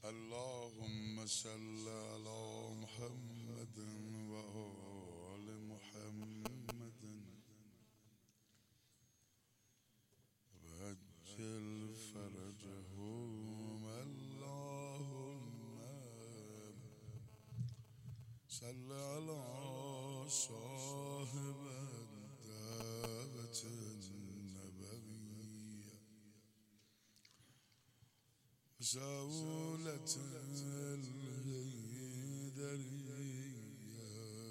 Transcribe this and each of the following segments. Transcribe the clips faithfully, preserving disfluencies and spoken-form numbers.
اللهم صل على محمد وآل محمد وعجل فرجهم. اللهم صل على صاحب الدعوة النبوية وسهولة الهيدرية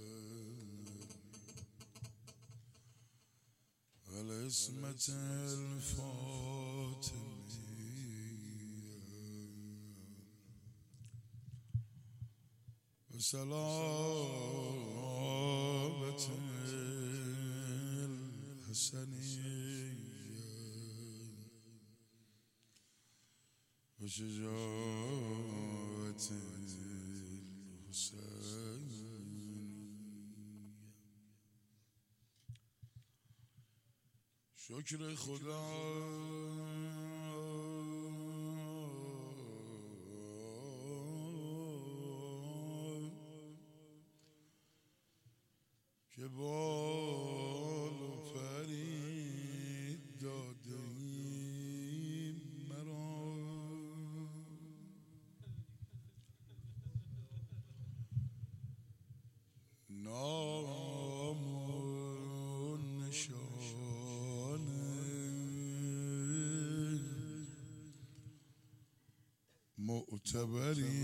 والعصمة الفاطمية وصلابة الحسنية وشجاعة الحسين. شکر خدا که بال و فرید داده ایم مرا. نام و نشان معتبری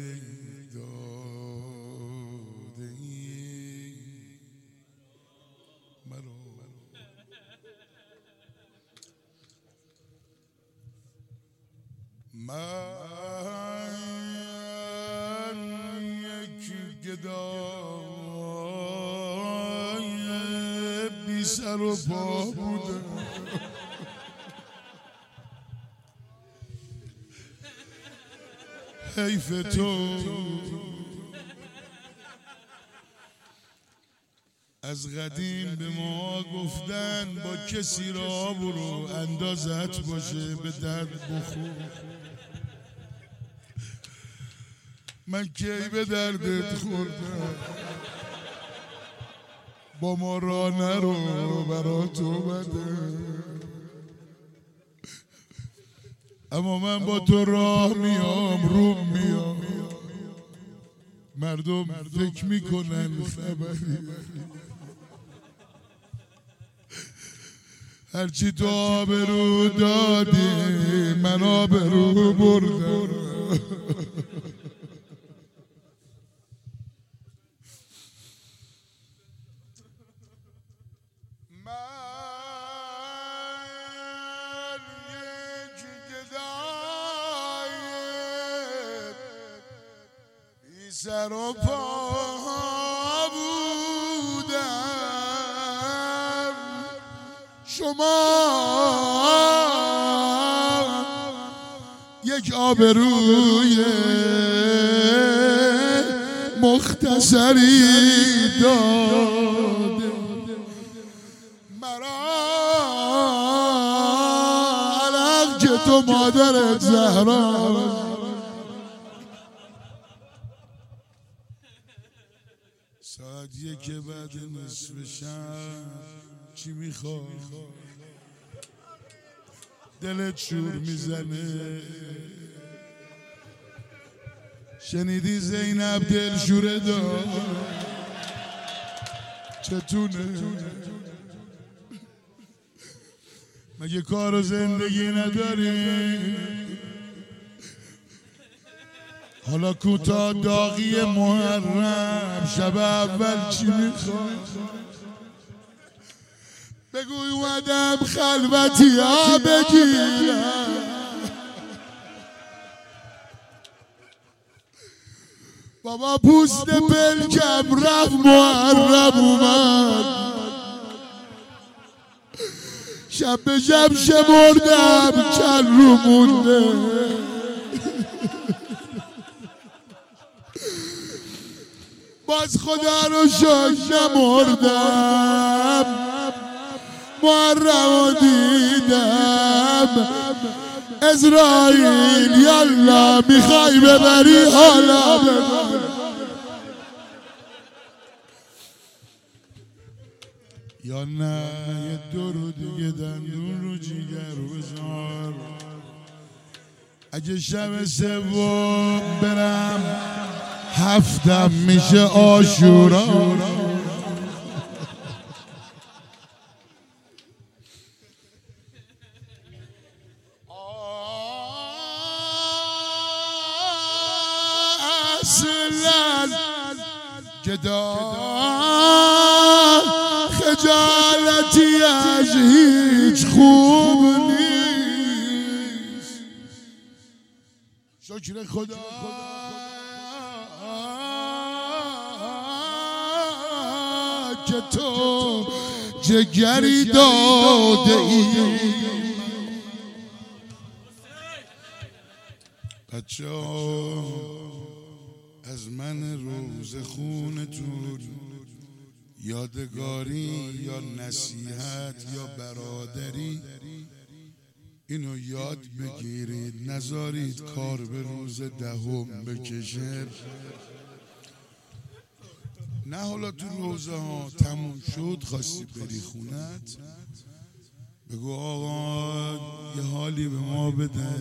داده ایم مرا. من یک گدای بی سر و پا بودم، حیف تو از قدیم به ما گفتن با کسی را برو اندازت باشه به درد بخور. من کی به دردت خوردم؟ با ما را نرو برا تو بده. اما من با تو راه میام روم میام، مردم فکر میکنن خبری. هرچی تو آبرو دادی من آبرو بردم. من یک گدای بی سر و پا بودم، شما یک آبروی مختصری داده مرا. علق که تو مادرت زهرا ساعت یک بعد نصف شب چی میخوای؟ دلت شور میزنه. شنیدی زینب دل شوره دار چتونه؟ مگه کار و زندگی نداری؟ حالا کوتا داغی محرم شب اول چی میخوای؟ بگوی اومدم خلوتی ها بگیرم، بابا پوست پلکم رفت محرم اومد. شب به شب شمردم چند رو مونده. باز خدا رو شاش نمردم، محرم رو دیدم اسرائیل یالا میخوای ببری حالا ببر یا نه یه دو رو دیگه دندون رو جیگر بذار اگه شب سوم برم هفتم میشه عاشورا اصلا گدا خجالتی از هیچ خوب نیست شکر خدا که تو جگری داده ای بچه از من روز خونتون یادگاری یا نصیحت یا برادری اینو یاد بگیرید نذارید کار به روز دهم بکشه نه حالا تو روزه ها تموم شد خواستی بری خونت بگو آقا یه حالی به ما بده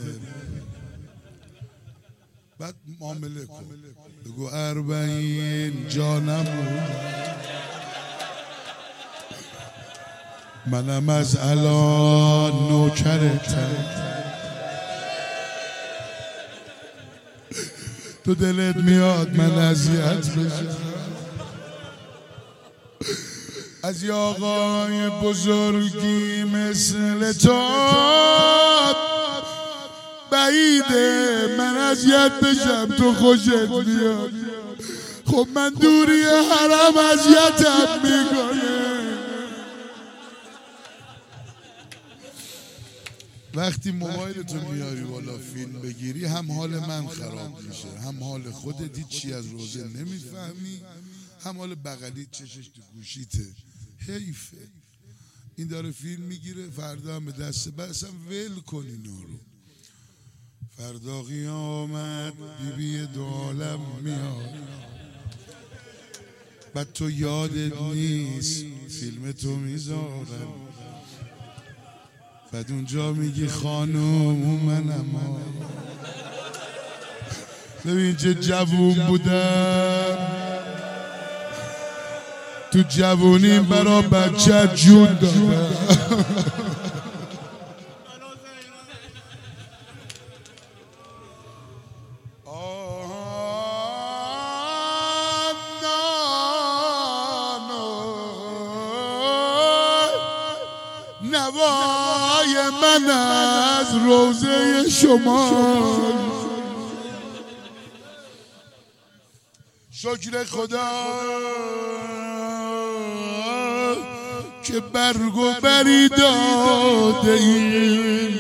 بعد معامله کن بگو اربعین جانم منم از الان نوکرتم تو دلت میاد من اذیت بشم از یه آقای بزرگی مثل تو بعیده من اذیت بشم تو خوشت میاد خب من دوری حرم اذیتم میکنه وقتی موبایلتو میاری بالا فیلم بگیری هم حال من خراب میشه هم حال خودت هیچی از روزه نمیفهمی هم حال بغلیت چشش تو گوشیته حیفه این داره فیلم میگیره فردا هم به دست بسم ول کن اینا رو فردا قیامت بیبی دو عالم میاد بعد تو یادت نیست فیلم تو میذارم بعد اونجا میگی خانوم منم ببین چه جوون بودم تو جوونی برا بچه جون دادم نوای من از روزه شما شکر خدا که برگ و بری داده ای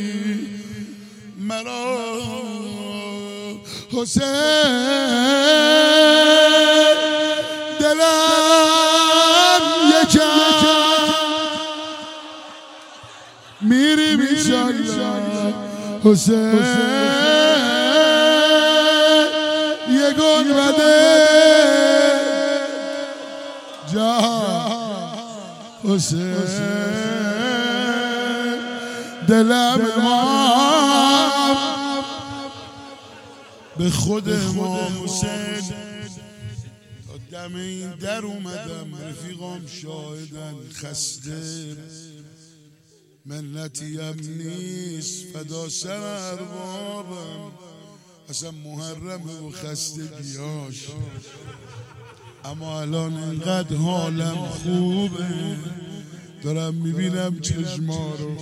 مرا حسین دلم یکم میری بیشالله حسین یگون بده جان حسین دلم ما به خود ما حسین تا دم این در اومدم رفیقام شاهدن خسته منتی هم نیست فدا سر اربابم اصلا محرمه و خسته بیاش اما الان انقدر حالم خوبه دارم میبینم چشما رو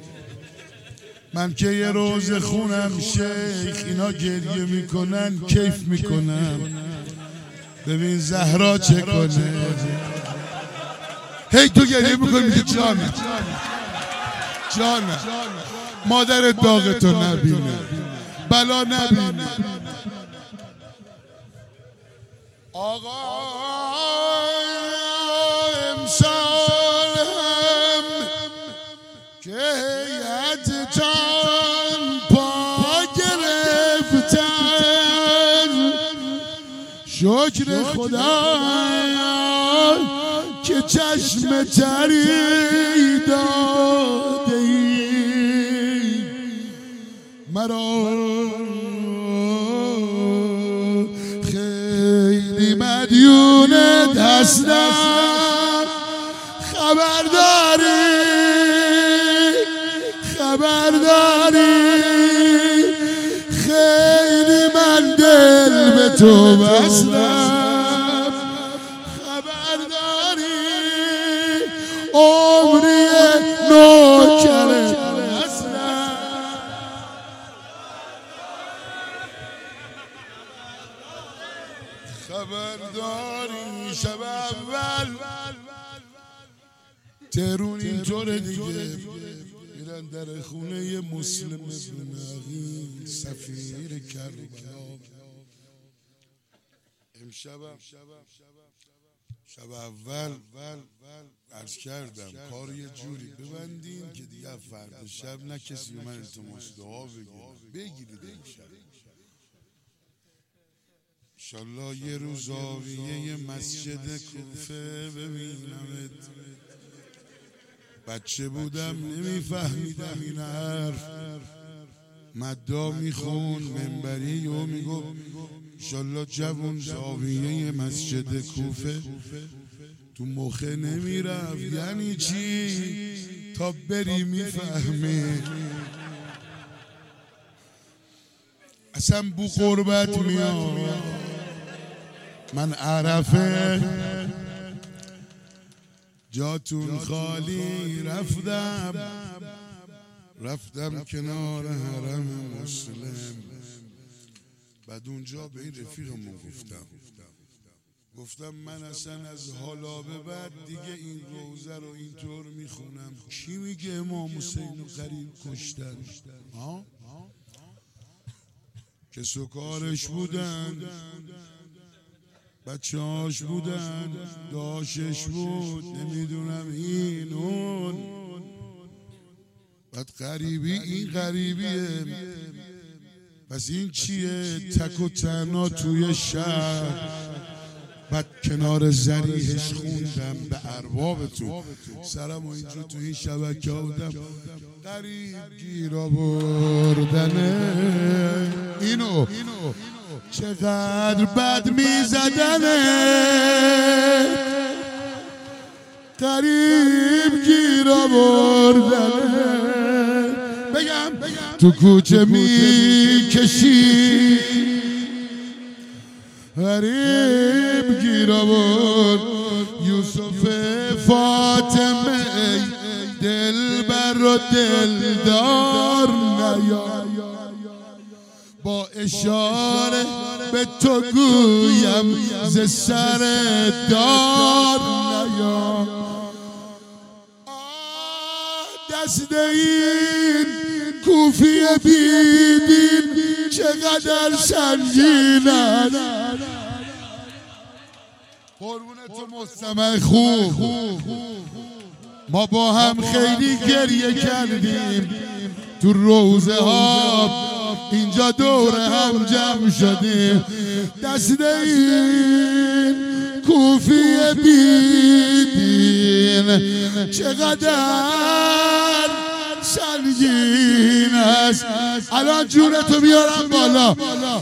من که یه روز خونم شیخ اینا گریه میکنن کیف میکنم ببین زهرا چه کنه هی تو گریه میکنی میگه جانم جانم مادر داغتو نبینه بلا نبینه آقا امسال هم که هیئت تان کمتر شکر خدا که چشم تری داده ای مرا خیلی مدیونت هستم خبرداری خبرداری خیلی من دل به تو بستم خبرداری عمری نوکرت هستم خبرداری شب اول تهرون اینطوره دیگه میرن در خونه مسلم ابن عقیل سفیر کربلا امشب شب اول عرض کردم کار یه جوری ببندیم که دیگه فردا شب نه کسی من التماس دعا بگیرید بگیرید امشب انشالله یه روز زاویه مسجد کوفه ببینمت بچه بودم نمیفهمیدم این حرف مدا میخون منبری و میگفت انشالله جوون زاویه مسجد کوفه تو مخه نمیرفت یعنی چی تا بری میفهمی اصلا بو قربت میاد من عرفه جاتون خالی رفتم رفتم کنار حرم مسلم بعد اونجا به این رفیقمون گفتم گفتم من اصلا از حالا به بعد دیگه این روزه رو اینطور میخونم کی میگه امام حسین و قریب کشتن ها که سکارش بودن بچه هاش بودن داشش بود نمیدونم این اون بعد غریبی این غریبیه پس این چیه تک و تنها توی شهر بعد کنار زریحش خوندم به اربابتون سرم و اینجا تو این شبکه بودم غریب گیرا بردنه اینو چقدر بد میزدنه غریب گیرا بردنه بگم تو کوچه میکشی غریب گیرا برد یوسف فاطمه دل بر و دلدار نیا با اشاره به تو گویم ز سر دار نیا دست این کوفی بیدین چقدر سنگینن قربون تو مستمع خوب ما با هم خیلی گریه کردیم تو روزه ها اینجا دور هم جمع شدیم دست این کوفی بیدین چقدر سنگین است الان جونتو بیارم بالا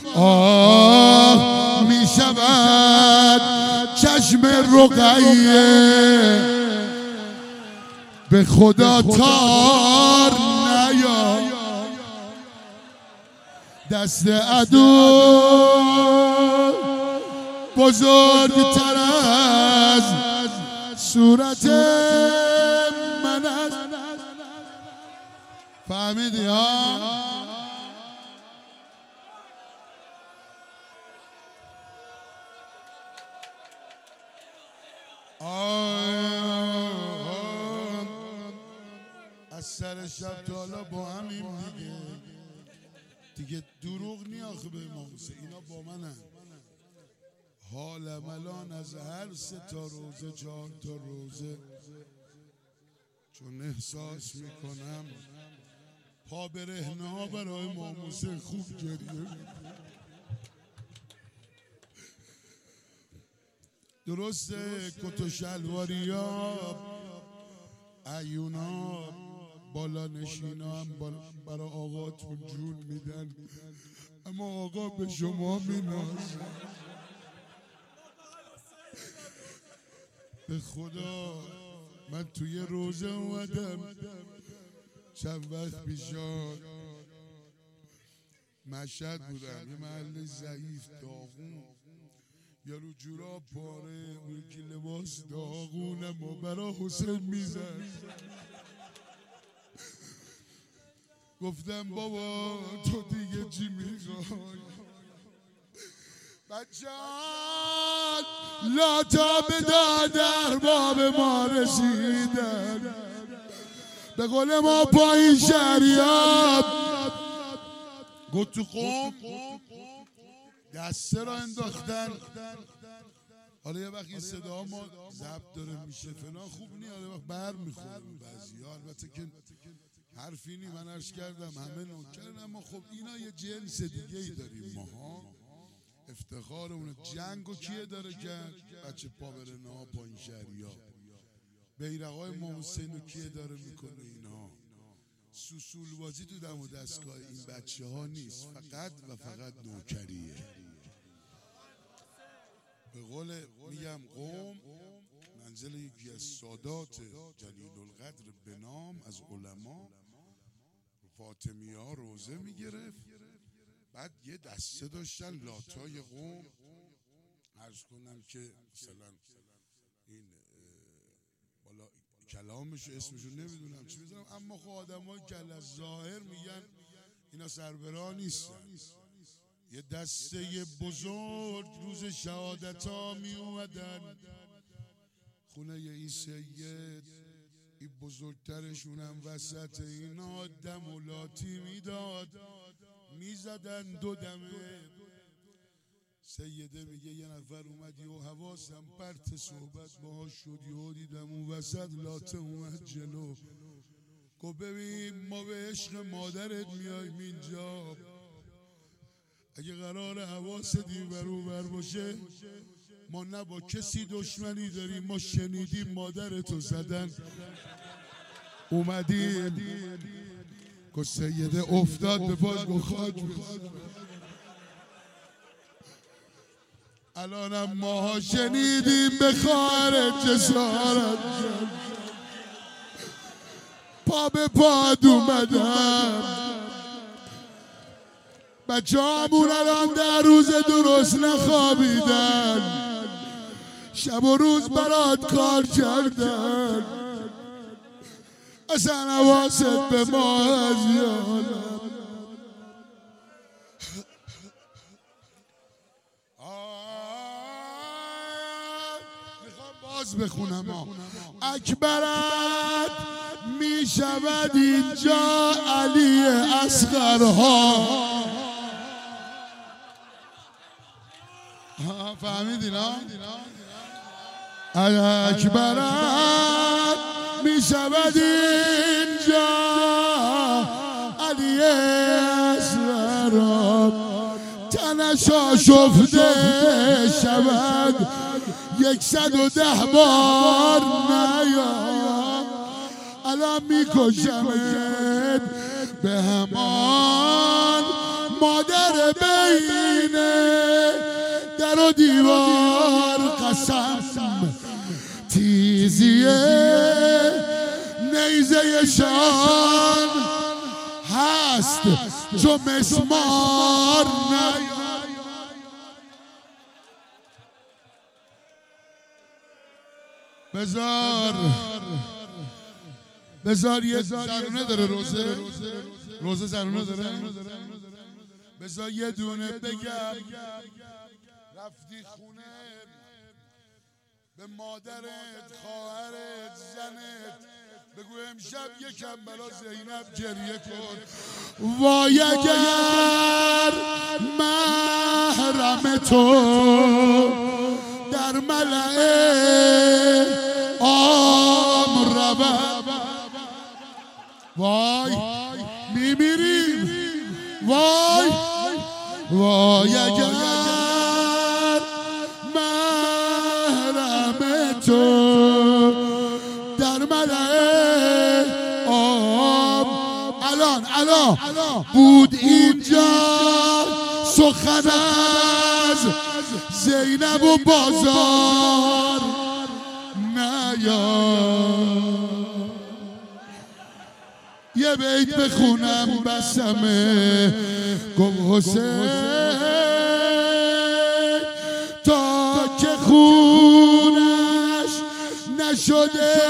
آه می شود چشم رقیه به خدا تار نیا دست عدو بزرگتر از صورت من است فهمیدی ها از سر شب تا حالا با همیم دیگه دیگه دروغ نیاخ به امام حسین اینا با منن حالم الان از هر سه تا روزه چهار تا روزه چون احساس میکنم پا برهنه ها برای امام حسین خوب گریه درسته کت و شلواریا ایونا بالا نشینا هم برای آقاتون جون میدن، اما آقا به شما مینازه. به خدا من توی روزه اومدم چند وقت پیشا مشهد بودم، یه محل ضعیف داغون، یارو جورا پاره، اون یکی لباس داغونم و برا حسین میزن. گفتم بابا تو دیگه چی میخوای؟ بچه‌ها لاتا به در باب ما رسیدن، به قول ما پایین شریعت گفت تو قوم دسته را انداختن. حالا یه وقت این صدا ما ضبط داره میشه فلان خوب نیست، حالا یه وقت بر میخوره بعضی‌ها. البته که حرفی نی، من عرض کردم همه نوکرن، اما خب اینا یه جنس دیگه ای داریم ماها. افتخارمونه. جنگو کیه داره کرد؟ بچه پاورنه ها پایین شهریا. بیرقای ما حسینو کیه داره میکنه؟ اینا سوسول بازی تو دم و دستگاه این بچه ها نیست، فقط و فقط نوکریه. به قول میگم قوم منزل یکی از سادات جلیل القدر به نام از علما فاطمی ها روزه میگرفت، بعد یه دسته داشتن لاتای قوم. عرض کنم که مثلا این بالا کلامشو اسمشو نمیدونم چی بزنم، اما خب آدم های کل از ظاهر میگن اینا سربراه نیستن. یه دسته بزرگ روز شهادت ها می اومدن خونه این سید، این بزرگترشون هم وسط اینا دم و لاتی میداد، میزدن دو دمه. سیده میگه یه نفر اومد و حواسم پرت صحبت باهاش شد، یهو دیدم اون وسط لاته اومد جلو، گفت ببین ما به عشق مادرت میایم اینجا، اگه قرار حواست این ور اون ور باشه ما نه با کسی دشمنی داریم، ما شنیدیم مادرتو زدن اومدیم. گفت سیده افتاد به پاش، گفت خاک بزن. الانم ماها شنیدیم به خواهر جسارت پا به پاد اومدم. بچه همون الان در روز درست نخوابیدن، شب و روز برات کار کردن، اصلا حواست به ما از یادم. میخوام باز بخونم ها. اکبرت میشود اینجا علی اصغرها. فهمیدین ها؟ اکبرت میشود اینجا علی اصغرها، تنش آشفته شود یکصد و ده بار نیا، الان میکشمت به همان مادر بینه در و دیوار، قسم تیزیه نیزه شان هست جو مسمار نیا. بذار بذار یه زرونه داره روزه روزه زرونه داره، بذار یه دونه بگم. رفتی خونه به مادرت، خواهرت، زنت بگو امشب یکم برا زینب گریه کن. وای اگر محرم تو در ملأ عام رود، وای میمیریم. وای وای اگر محرم الان بود اینجا سخن از زینب و بازار نیار. یه بیت بخونم بسمه گم حسین تا که خونش نشده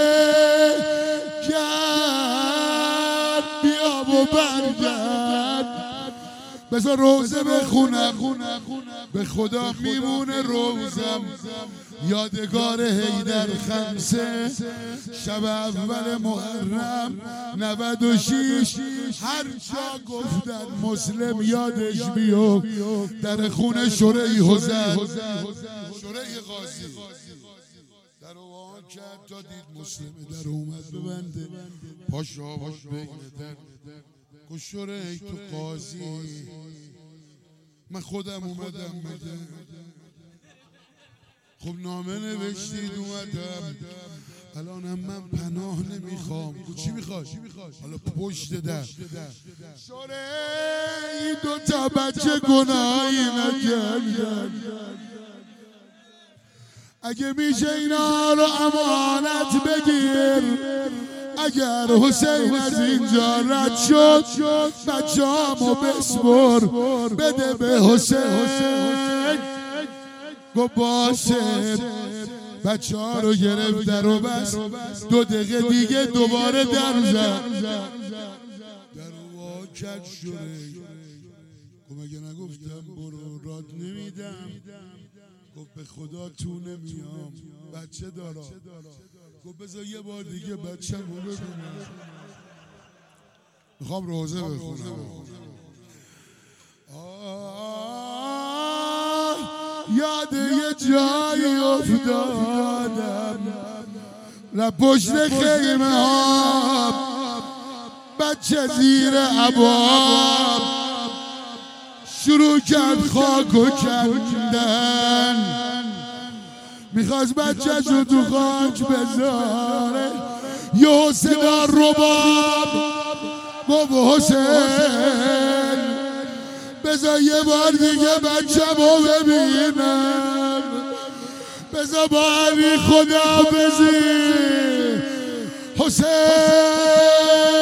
کرد بیا و برگرد. بذار روزه بخونم به خدا میمونه روزم یادگار حیدر خمسه شب اول محرم نود و شیش هر جا گفتن مسلم یادش بیو در خونه شرعی حسین شرعی قاضی در اوان کرد تا دید مسلم در اومد ببنده پاش آورد بگه در گو شرعی تو قاضی من خودم اومدم میده خب نامه نوشتید اومدم الانم من پناه نمیخوام. چی میخواد؟ حالا پشت در شورای دو تا بچه گناهی نکردن اگه میشه اینا رو امانت بگیر اگر حسین از اینجا رد شد بچه همو بسپر بده به حسین. گو باشه بچه ها رو گرفت در و بس دو دقیقه دیگه دوباره در زد در وا کج شده. گو مگه نگفتم برو راد نمیدم گفت به خدا تو نمیام بچه دارم. گفت بذار یه بار دیگه بچه رو ببینم میخوام روزه بخونم. یاد یه جایی افتادم را پشت خیمه ها بچه زیر عباب شروع کرد خاک و کندن میخواست بچه رو تو خاک بذاره یه صدا رباب گفت حسین بذار یه بار دیگه بچه رو ببینم بذار با علی خدا بزی حسین